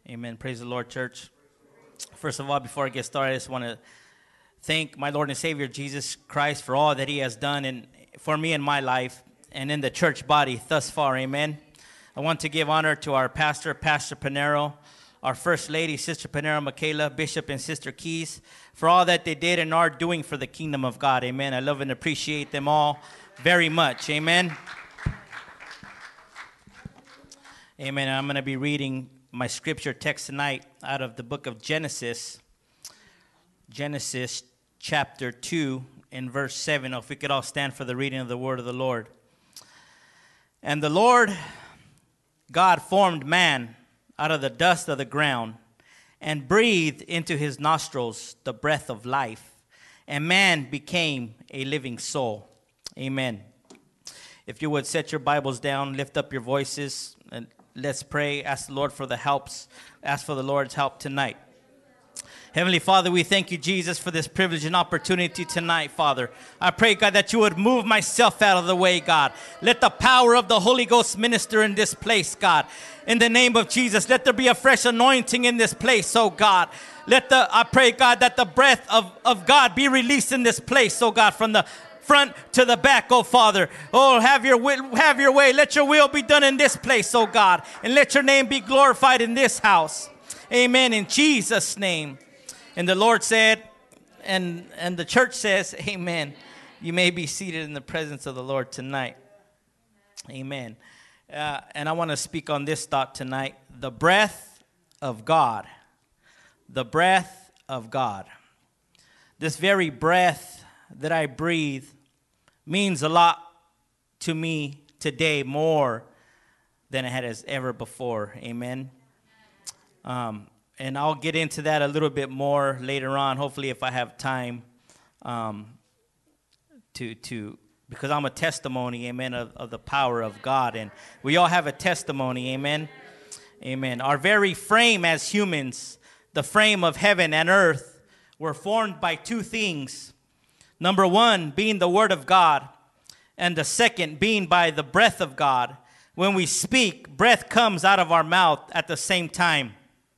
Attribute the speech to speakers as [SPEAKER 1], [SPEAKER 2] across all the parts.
[SPEAKER 1] Amen. Praise the Lord, church. First of all, before I get started, I just want to thank my Lord and Savior, Jesus Christ, for all that he has done for me in my life and in the church body thus far. Amen. I want to give honor to our pastor, Pastor Panero, our First Lady, Sister Panero Michaela, Bishop and Sister Keys, for all that they did and are doing for the kingdom of God. Amen. I love and appreciate them all very much. Amen. Amen. I'm going to be reading my scripture text tonight out of the book of Genesis chapter 2 and verse 7. If we could all stand for the reading of the word of the Lord. And the Lord God formed man out of the dust of the ground and breathed into his nostrils the breath of life, and man became a living soul. Amen. If you would set your Bibles down, lift up your voices, and let's pray. Ask the Lord for the helps. Ask for the Lord's help tonight. Heavenly Father, we thank you, Jesus, for this privilege and opportunity tonight, Father. I pray, God, that you would move myself out of the way, God. Let the power of the Holy Ghost minister in this place, God. In the name of Jesus, let there be a fresh anointing in this place, oh God. I pray, God, that the breath of God be released in this place, oh God, from the front to the back, oh Father. Oh, have your way. Let your will be done in this place, oh God. And let your name be glorified in this house. Amen. In Jesus' name. And the Lord said, and the church says, amen. You may be seated in the presence of the Lord tonight. Amen. And I want to speak on this thought tonight. The breath of God. The breath of God. This very breath that I breathe means a lot to me today, more than it has ever before. Amen. And I'll get into that a little bit more later on, hopefully, if I have time, because I'm a testimony, amen, of the power of God. And we all have a testimony, amen. Amen. Our very frame as humans, the frame of heaven and earth, were formed by two things. Number one, being the word of God, and the second being by the breath of God. When we speak, breath comes out of our mouth at the same time.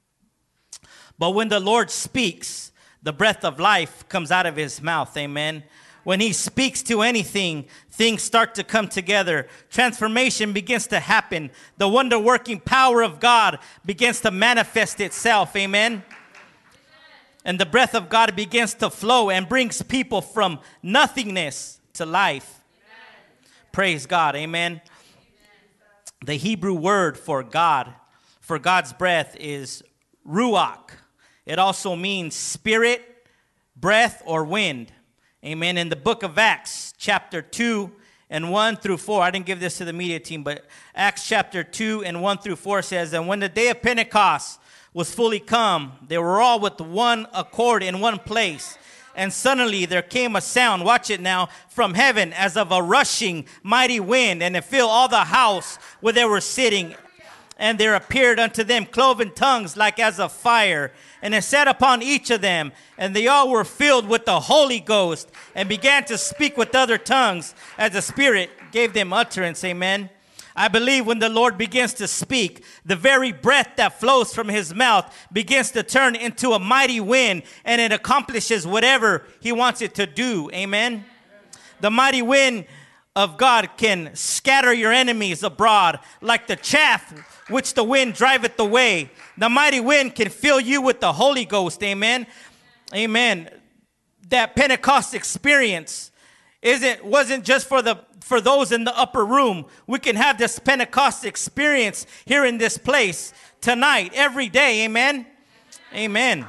[SPEAKER 1] But when the Lord speaks, the breath of life comes out of his mouth. Amen. When he speaks to anything, things start to come together. Transformation begins to happen. The wonder-working power of God begins to manifest itself. Amen. And the breath of God begins to flow and brings people from nothingness to life. Amen. Praise God. Amen. Amen. The Hebrew word for God, for God's breath, is ruach. It also means spirit, breath, or wind. Amen. In the book of Acts, chapter 2 and 1 through 4, I didn't give this to the media team, but Acts chapter 2 and 1 through 4 says, and when the day of Pentecost was fully come, they were all with one accord in one place. And suddenly there came a sound, watch it now, from heaven as of a rushing mighty wind, and it filled all the house where they were sitting. And there appeared unto them cloven tongues like as of fire, and it sat upon each of them. And they all were filled with the Holy Ghost and began to speak with other tongues as the Spirit gave them utterance. Amen. I believe when the Lord begins to speak, the very breath that flows from his mouth begins to turn into a mighty wind, and it accomplishes whatever he wants it to do. Amen. The mighty wind of God can scatter your enemies abroad like the chaff which the wind driveth away. The mighty wind can fill you with the Holy Ghost. Amen. Amen. That Pentecost experience wasn't just for those in the upper room. We can have this Pentecost experience here in this place tonight, every day. Amen. Amen.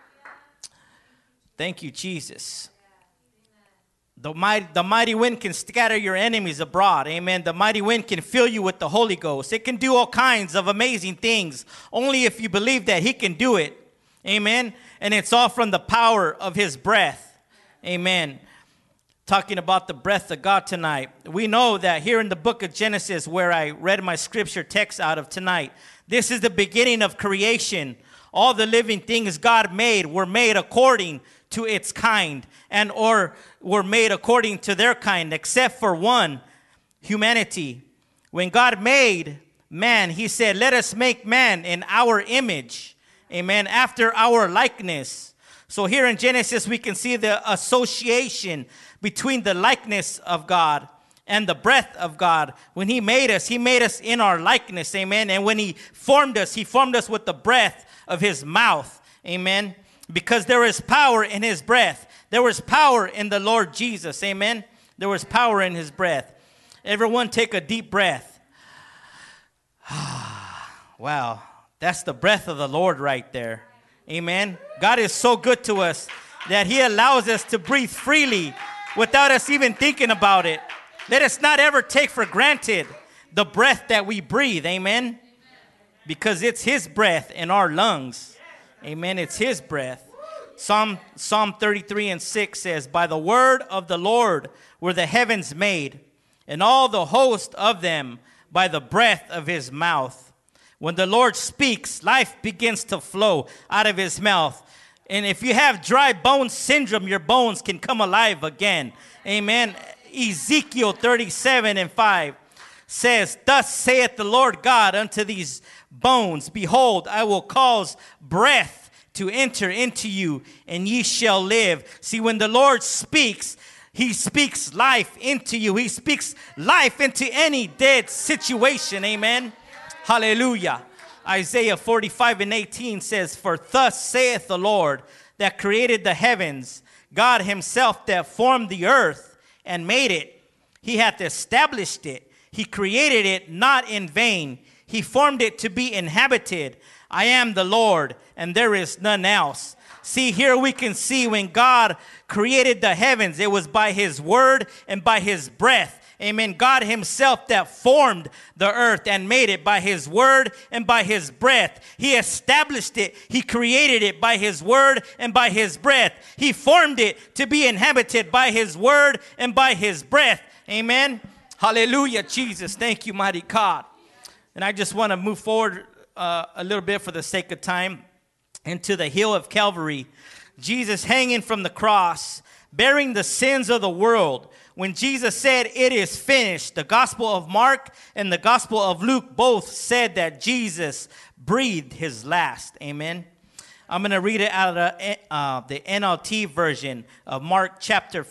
[SPEAKER 1] Thank you, Jesus. The mighty wind can scatter your enemies abroad. Amen. The mighty wind can fill you with the Holy Ghost. It can do all kinds of amazing things, only if you believe that he can do it. Amen. And it's all from the power of his breath. Amen. Talking about the breath of God tonight. We know that here in the book of Genesis, where I read my scripture text out of tonight, this is the beginning of creation. All the living things God made were made according to its kind, and or were made according to their kind, except for one, humanity. When God made man. He said, let us make man in our image. Amen. After our likeness. So here in Genesis, we can see the association between the likeness of God and the breath of God. When he made us in our likeness. Amen. And when he formed us with the breath of his mouth. Amen. Because there is power in his breath. There was power in the Lord Jesus. Amen. There was power in his breath. Everyone take a deep breath. Wow. That's the breath of the Lord right there. Amen. God is so good to us that he allows us to breathe freely without us even thinking about it. Let us not ever take for granted the breath that we breathe. Amen. Because it's his breath in our lungs. Amen. It's his breath. Psalm 33:6 says, by the word of the Lord were the heavens made, and all the host of them by the breath of his mouth. When the Lord speaks, life begins to flow out of his mouth. And if you have dry bone syndrome, your bones can come alive again. Amen. Ezekiel 37:5 says, thus saith the Lord God unto these bones, behold, I will cause breath to enter into you, and ye shall live. See, when the Lord speaks, he speaks life into you. He speaks life into any dead situation. Amen. Hallelujah. Isaiah 45:18 says, for thus saith the Lord that created the heavens, God himself that formed the earth and made it. He hath established it. He created it not in vain. He formed it to be inhabited. I am the Lord, and there is none else. See, here we can see when God created the heavens, it was by his word and by his breath. Amen. God himself that formed the earth and made it by his word and by his breath. He established it. He created it by his word and by his breath. He formed it to be inhabited by his word and by his breath. Amen. Hallelujah, Jesus. Thank you, mighty God. And I just want to move forward a little bit for the sake of time into the hill of Calvary. Jesus hanging from the cross, bearing the sins of the world. When Jesus said, it is finished, the Gospel of Mark and the Gospel of Luke both said that Jesus breathed his last. Amen. I'm going to read it out of the NLT version of Mark chapter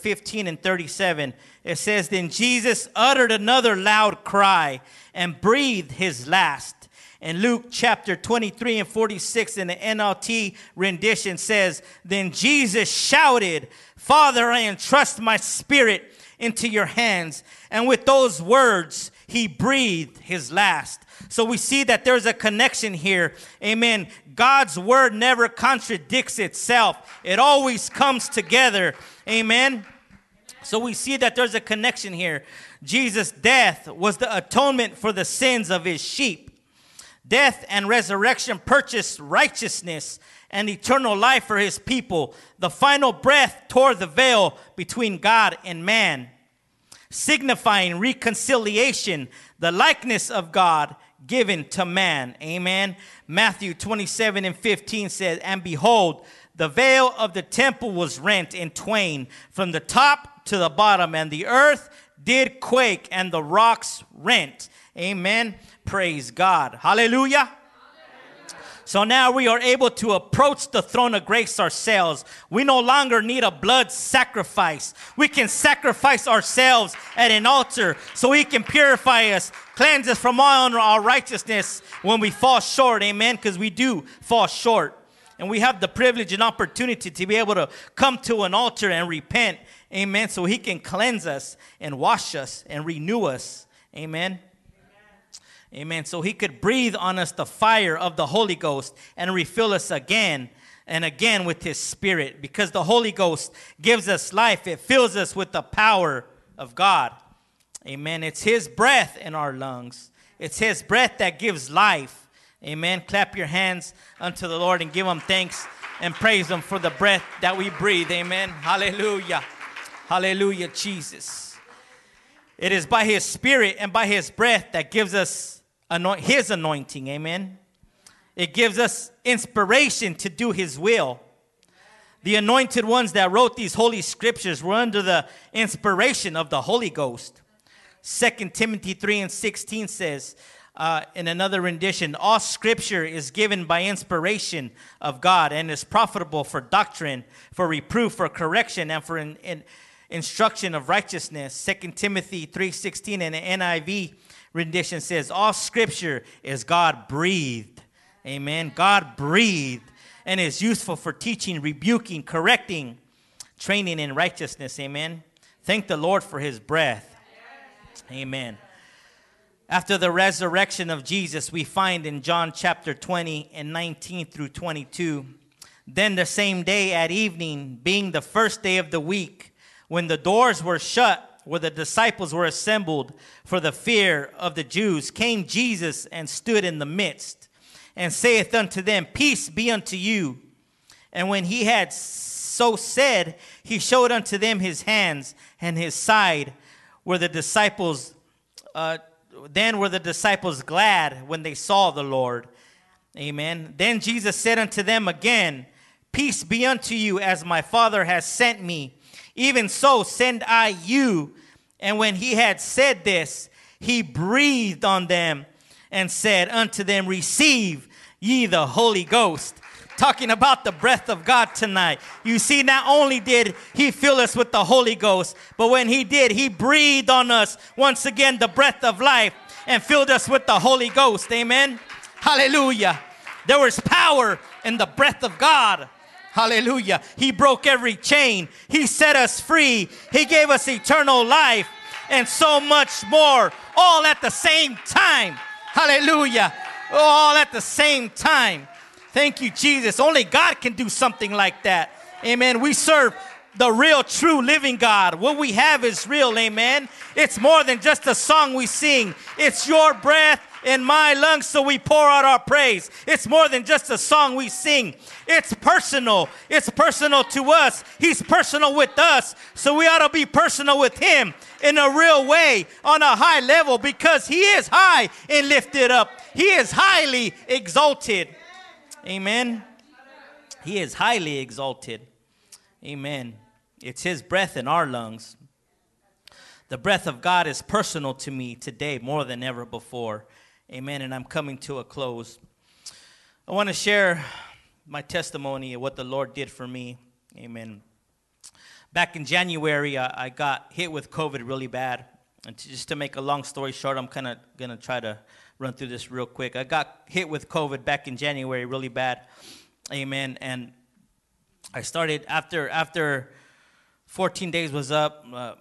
[SPEAKER 1] 15:37. It says, then Jesus uttered another loud cry and breathed his last. And Luke chapter 23:46 in the NLT rendition says, then Jesus shouted, Father, I entrust my spirit into your hands. And with those words, he breathed his last. So we see that there's a connection here. Amen. God's word never contradicts itself. It always comes together. Amen. So we see that there's a connection here. Jesus' death was the atonement for the sins of his sheep. Death and resurrection purchased righteousness and eternal life for his people. The final breath tore the veil between God and man, signifying reconciliation, the likeness of God given to man. Amen. Matthew 27:15 says, and behold, the veil of the temple was rent in twain from the top to the bottom, and the earth did quake, and the rocks rent. Amen. Praise God. Hallelujah. So now we are able to approach the throne of grace ourselves. We no longer need a blood sacrifice. We can sacrifice ourselves at an altar so he can purify us, cleanse us from all our righteousness when we fall short. Amen. Because we do fall short. And we have the privilege and opportunity to be able to come to an altar and repent. Amen. So he can cleanse us and wash us and renew us. Amen. Amen. So he could breathe on us the fire of the Holy Ghost and refill us again and again with his spirit. Because the Holy Ghost gives us life. It fills us with the power of God. Amen. It's his breath in our lungs. It's his breath that gives life. Amen. Clap your hands unto the Lord and give him thanks and praise him for the breath that we breathe. Amen. Hallelujah. Hallelujah, Jesus. It is by his spirit and by his breath that gives us his anointing. Amen. It gives us inspiration to do his will. The anointed ones that wrote these holy scriptures were under the inspiration of the Holy Ghost. 2 Timothy 3:16 says, In another rendition, all scripture is given by inspiration of God and is profitable for doctrine, for reproof, for correction, and for instruction of righteousness. 2 Timothy 3:16 in the NIV rendition says, all scripture is God breathed. Amen. God breathed and is useful for teaching, rebuking, correcting, training in righteousness. Amen. Thank the Lord for his breath. Amen. After the resurrection of Jesus, we find in John chapter 20 and 19 through 22, then the same day at evening, being the first day of the week, when the doors were shut, where the disciples were assembled for the fear of the Jews, came Jesus and stood in the midst, and saith unto them, peace be unto you. And when he had so said, he showed unto them his hands and his side. Where the disciples Then were the disciples glad when they saw the Lord. Amen. Then Jesus said unto them again, peace be unto you, as my Father has sent me, even so send I you. And when he had said this, he breathed on them and said unto them, receive ye the Holy Ghost. Talking about the breath of God tonight. You see, not only did he fill us with the Holy Ghost, but when he did, he breathed on us once again the breath of life and filled us with the Holy Ghost. Amen. Hallelujah. There was power in the breath of God. Hallelujah. He broke every chain. He set us free. He gave us eternal life and so much more, all at the same time. Hallelujah. All at the same time. Thank you, Jesus. Only God can do something like that. Amen. We serve the real, true, living God. What we have is real. Amen. It's more than just a song we sing. It's your breath in my lungs, so we pour out our praise. It's more than just a song we sing. It's personal. It's personal to us. He's personal with us, so we ought to be personal with him in a real way, on a high level, because he is high and lifted up. He is highly exalted. Amen. He is highly exalted. Amen. It's his breath in our lungs. The breath of God is personal to me today more than ever before. Amen. And I'm coming to a close. I want to share my testimony of what the Lord did for me. Amen. Back in January, I got hit with COVID really bad. And just to make a long story short, I'm kind of going to try to run through this real quick. I got hit with COVID back in January really bad. Amen. And I started after 14 days was up, no,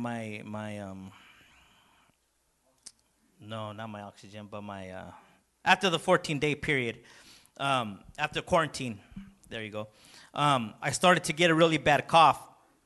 [SPEAKER 1] not my oxygen, but after the 14-day period, after quarantine, there you go, I started to get a really bad cough.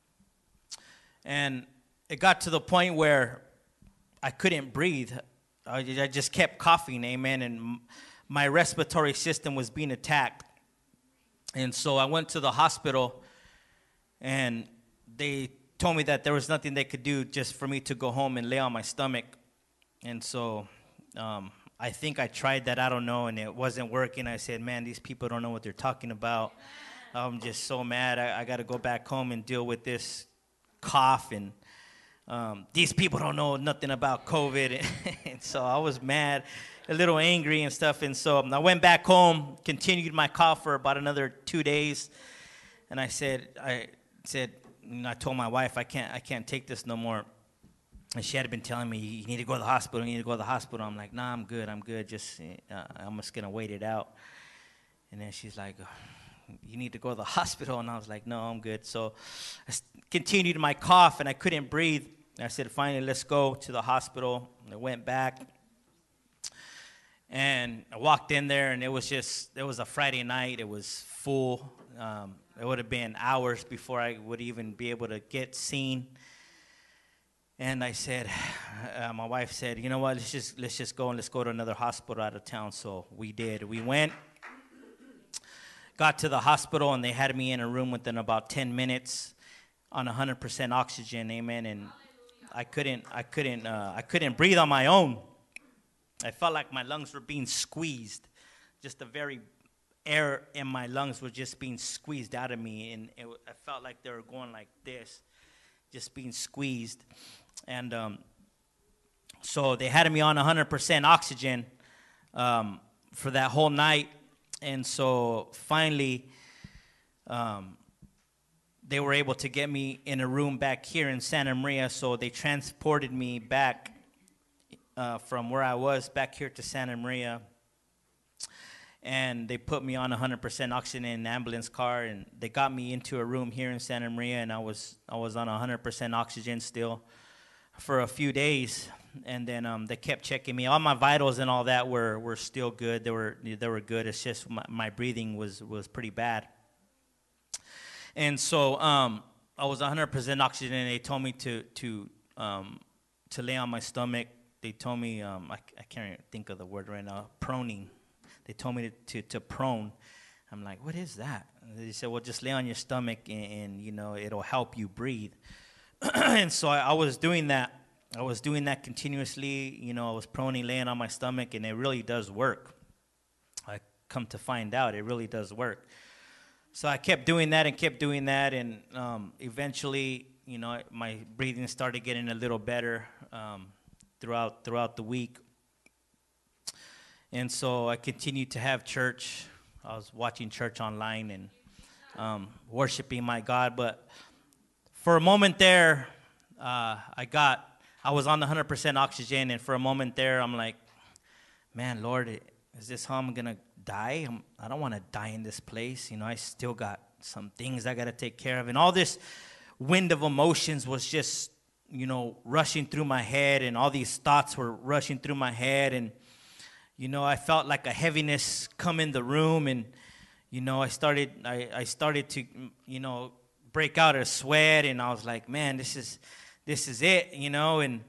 [SPEAKER 1] And it got to the point where I couldn't breathe. I just kept coughing, amen, and my respiratory system was being attacked. And so I went to the hospital, and they told me that there was nothing they could do just for me to go home and lay on my stomach. And so I think I tried that, I don't know, and it wasn't working. I said, man, these people don't know what they're talking about. I'm just so mad. I got to go back home and deal with this cough, and these people don't know nothing about COVID. And so I was mad, a little angry and stuff. And so I went back home, continued my cough for about another 2 days. And I told my wife, I can't take this no more. And she had been telling me, you need to go to the hospital, I'm like, nah, I'm good. Just, I'm just going to wait it out. And then she's like, you need to go to the hospital. And I was like, no, I'm good. So I continued my cough, and I couldn't breathe. And I said, finally, let's go to the hospital. And I went back, and I walked in there, and it was a Friday night. It was full. It would have been hours before I would even be able to get seen. And I said, my wife said, you know what, let's just go, and let's go to another hospital out of town. So we did. We went, got to the hospital, and they had me in a room within about 10 minutes on 100% oxygen. Amen. And I couldn't breathe on my own. I felt like my lungs were being squeezed. Just the very air in my lungs was just being squeezed out of me, and I felt like they were going like this, just being squeezed. And so they had me on 100% oxygen for that whole night. And so finally, they were able to get me in a room back here in Santa Maria. So they transported me back from where I was back here to Santa Maria. And they put me on 100% oxygen in an ambulance car, and they got me into a room here in Santa Maria, and I was on 100% oxygen still for a few days. And then they kept checking me. All my vitals and all that were still good. They were good. It's just my breathing was pretty bad. And so I was 100% oxygen, and they told me to lay on my stomach. They told me I can't think of the word right now. Proning. They told me to prone. I'm like, what is that? And they said, well, just lay on your stomach and you know, it'll help you breathe. And so I was doing that. I was doing that continuously. You know, I was proning, laying on my stomach, and it really does work. I come to find out it really does work. So I kept doing that, and eventually, you know, my breathing started getting a little better throughout the week. And so I continued to have church. I was watching church online and worshiping my God. But for a moment there, I was on the 100% oxygen. And for a moment there, I'm like, man, Lord, is this how I'm going to die? I don't want to die in this place. You know, I still got some things I got to take care of. And all this wind of emotions was just, you know, rushing through my head. And all these thoughts were rushing through my head. And you know, I felt like a heaviness come in the room, and you know, I started to, you know, break out a sweat, and I was like, man, this is it, you know, and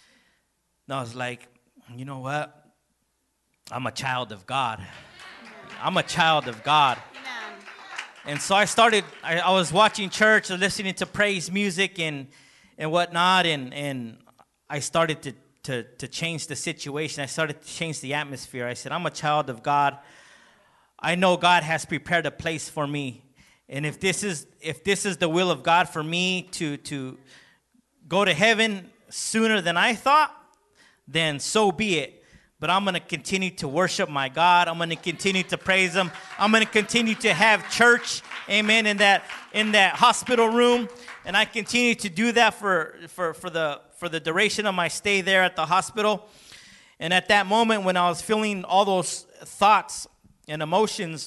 [SPEAKER 1] I was like, you know what? I'm a child of God. I'm a child of God. Amen. And so I was watching church, listening to praise music and whatnot, and I started to change the situation. I started to change the atmosphere. I said, I'm a child of God. I know God has prepared a place for me. And if this is the will of God for me to go to heaven sooner than I thought, then so be it. But I'm going to continue to worship my God. I'm going to continue to praise him. I'm going to continue to have church, amen, in that hospital room. And I continue to do that for the duration of my stay there at the hospital. And at that moment when I was feeling all those thoughts and emotions,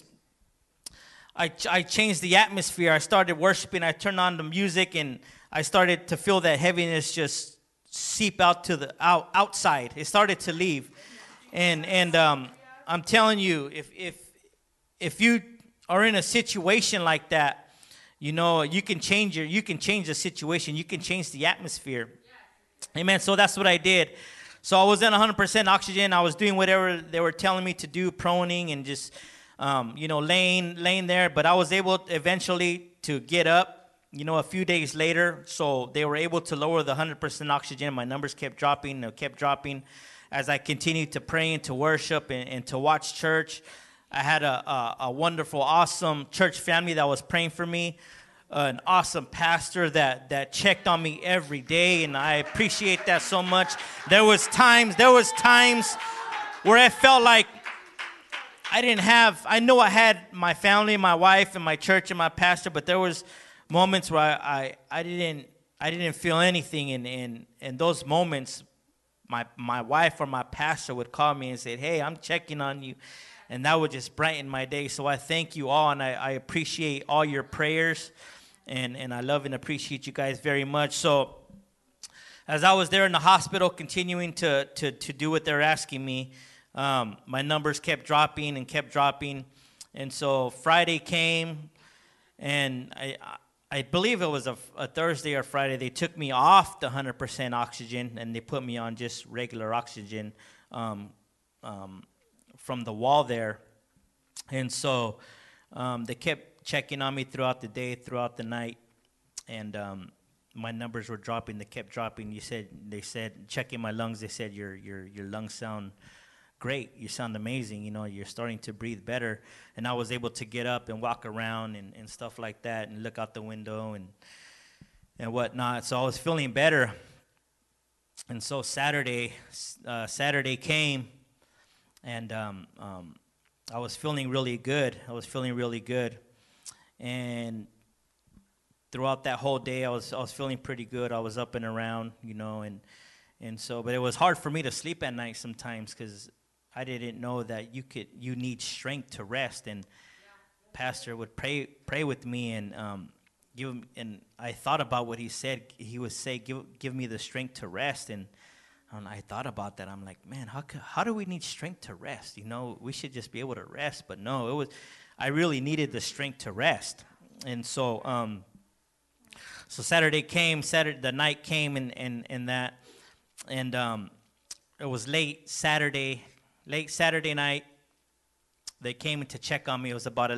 [SPEAKER 1] I changed the atmosphere. I started worshiping. I turned on the music, and I started to feel that heaviness just seep out to the outside. It started to leave. And I'm telling you, if you are in a situation like that, you know, you can change the situation. You can change the atmosphere. Amen. So that's what I did. So I was in 100% oxygen. I was doing whatever they were telling me to do, proning and just, you know, laying there. But I was able eventually to get up, you know, a few days later. So they were able to lower the 100% oxygen. My numbers kept dropping as I continued to pray and to worship and to watch church. I had a wonderful, awesome church family that was praying for me, an awesome pastor that checked on me every day, and I appreciate that so much. There was times where I felt like I know I had my family, my wife, and my church and my pastor, but there was moments where I didn't feel anything, and those moments, my wife or my pastor would call me and say, hey, I'm checking on you. And that would just brighten my day. So I thank you all, and I appreciate all your prayers, and I love and appreciate you guys very much. So as I was there in the hospital continuing to do what they're asking me, my numbers kept dropping. And so Friday came, and I believe it was a Thursday or Friday. They took me off the 100% oxygen, and they put me on just regular oxygen from the wall there. And so they kept checking on me throughout the day, throughout the night, and my numbers were dropping. They kept dropping. They said checking my lungs, they said your lungs sound great, you sound amazing, you know, you're starting to breathe better. And I was able to get up and walk around and stuff like that, and look out the window and whatnot. So I was feeling better. And so Saturday came, And I was feeling really good. And throughout that whole day, I was feeling pretty good. I was up and around, and so, but it was hard for me to sleep at night sometimes because I didn't know that you need strength to rest. And Pastor would pray with me and and I thought about what he said. He would say, "Give me the strength to rest." And I thought about that. I'm like, man, how do we need strength to rest? We should just be able to rest. But no, I really needed the strength to rest. And so, so the night came and that, and it was late Saturday night. They came to check on me. It was about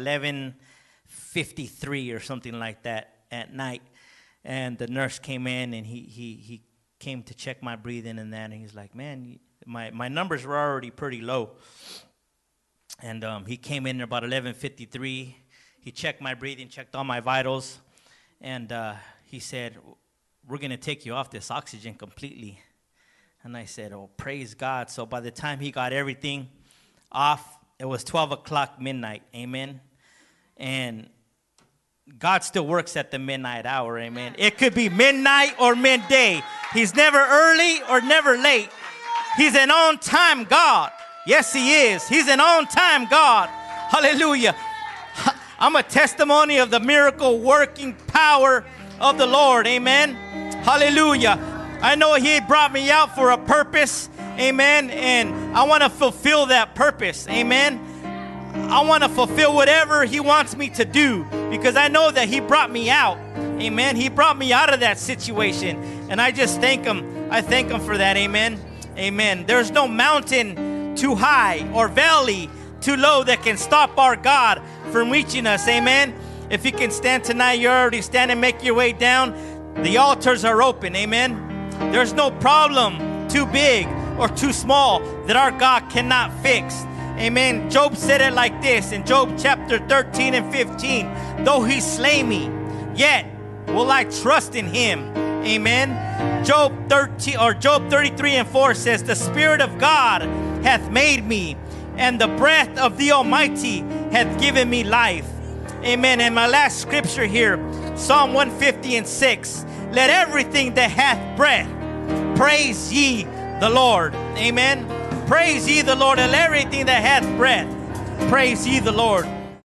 [SPEAKER 1] 11:53 or something like that at night, and the nurse came in and he came to check my breathing and that, and he's like, man, my numbers were already pretty low, and he came in about 11:53. He checked my breathing, checked all my vitals, and he said, we're going to take you off this oxygen completely. And I said, oh, praise God. So by the time he got everything off, it was 12 o'clock midnight. Amen. And God still works at the midnight hour. Amen. It could be midnight or midday. He's never early or never late. He's an on-time God. Yes, he is. He's an on-time God. Hallelujah. I'm a testimony of the miracle working power of the Lord. Amen. Hallelujah. I know he brought me out for a purpose. Amen. And I want to fulfill that purpose. Amen. I want to fulfill whatever he wants me to do because I know that he brought me out. Amen. He brought me out of that situation. And I just thank him. I thank him for that. Amen. Amen. There's no mountain too high or valley too low that can stop our God from reaching us. Amen. If you can stand tonight, you're already standing. Make your way down. The altars are open. Amen. There's no problem too big or too small that our God cannot fix. Amen. Job said it like this in Job chapter 13 and 15. Though he slay me, yet will I trust in him. Amen. Job 33 and 4 says, the Spirit of God hath made me, and the breath of the Almighty hath given me life. Amen. And my last scripture here, Psalm 150 and 6. Let everything that hath breath praise ye the Lord. Amen. Praise ye the Lord. Let everything that hath breath praise ye the Lord.